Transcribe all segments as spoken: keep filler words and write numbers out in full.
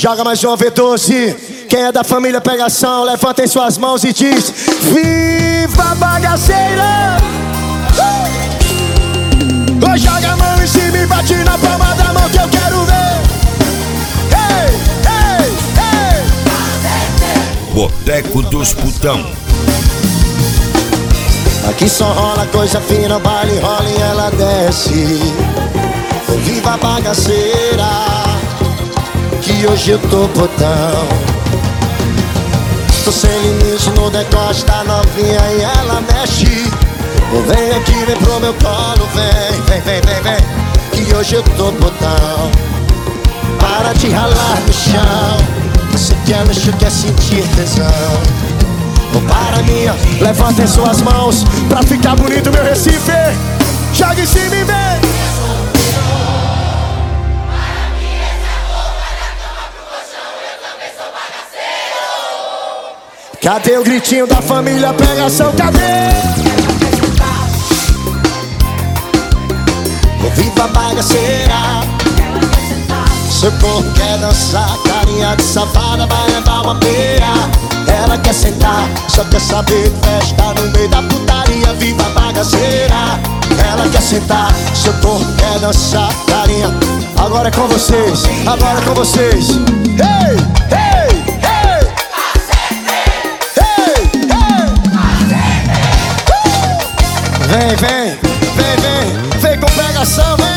Joga mais um V doze. Quem é da família pegação, levantem suas mãos e diz: viva a bagaceira! uh! Joga a mão em cima e bate na palma da mão que eu quero ver. Ei, ei, ei. Boteco dos Putão. Aqui só rola coisa fina, o baile rola e ela desce. Viva a bagaceira, que hoje eu tô putão. Tô sem limite no decote da novinha e ela mexe. Vem aqui, vem pro meu colo, vem, vem, vem, vem, vem, que hoje eu tô putão. Para de ralar no chão, você quer mexer, quer sentir tesão. Ou para mim, levantem suas mãos pra ficar bonito meu Recife. Joga em cima e vem. Cadê o gritinho da família pegação? Cadê? Viva a bagaceira, seu corpo quer dançar, carinha de safada vai levar uma peia. Ela quer sentar, só quer saber de festa no meio da putaria. Viva a bagaceira, ela quer sentar, seu corpo quer dançar, carinha. Agora é com vocês, agora é com vocês. Ei, ei, ei. Ei, ei. Vem, vem, vem, vem, vem com pegação, vem.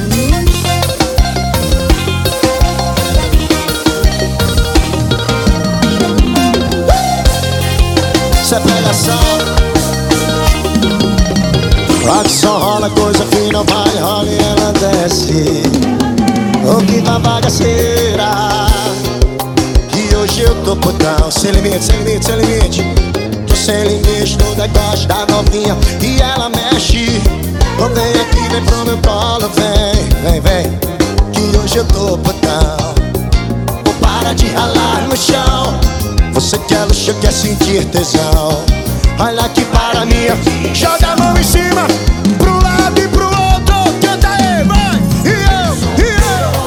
Isso é pegação. Aqui só rola coisa fina, vai, rola e ela desce. Oh, que da bagaceira, que hoje eu tô putão. Sem limite, sem limite, sem limite. Tô sem limite no decote da novinha e ela mexe. Oh, vem aqui, vem pro meu colo, vem, vem, vem, que hoje eu tô putão. Oh, para de ralar no chão, você quer luxo, quer sentir tesão. Olha aqui para mim, joga a mão em cima, pro lado e pro outro, canta aí, vai! E eu,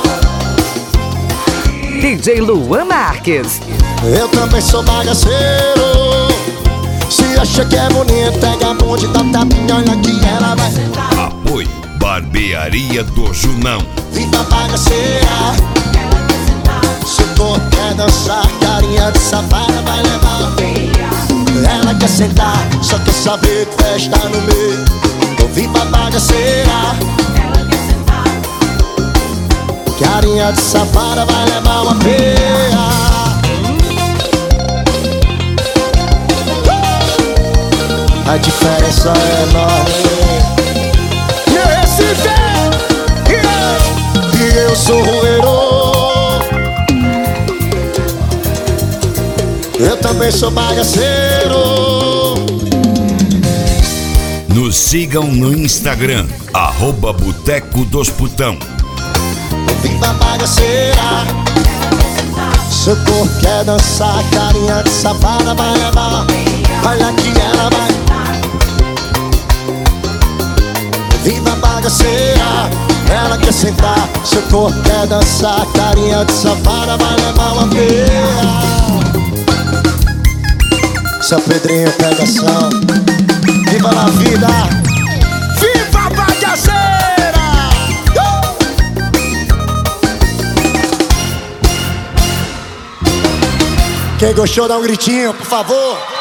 e eu. D J Luan Marques. Eu também sou bagaceiro. Se acha que é bonito, pega a bonde da tapinha, olha que ela vai. Apoio Barbearia do Junão. Viva a bagaceira, seu corpo quer dançar, carinha de safada vai levar uma peia. Ela quer sentar, só quer saber que festa no meio. Então viva a bagaceira, carinha de safada vai levar uma peia. A diferença é enorme. Meu Recife, e eu sou roeiro. Eu também sou bagaceiro. Nos sigam no Instagram, arroba Boteco dos Putão. Viva a bagaceira, seu corpo quer dançar, carinha de safada vai levar. Olha que ela vai. Viva a bagaceira, ela quer sentar, seu corpo quer dançar, carinha de safada vai levar uma peia. Seu Pedrinho pegação, viva na vida, viva a bagaceira! Uh! Quem gostou dá um gritinho, por favor.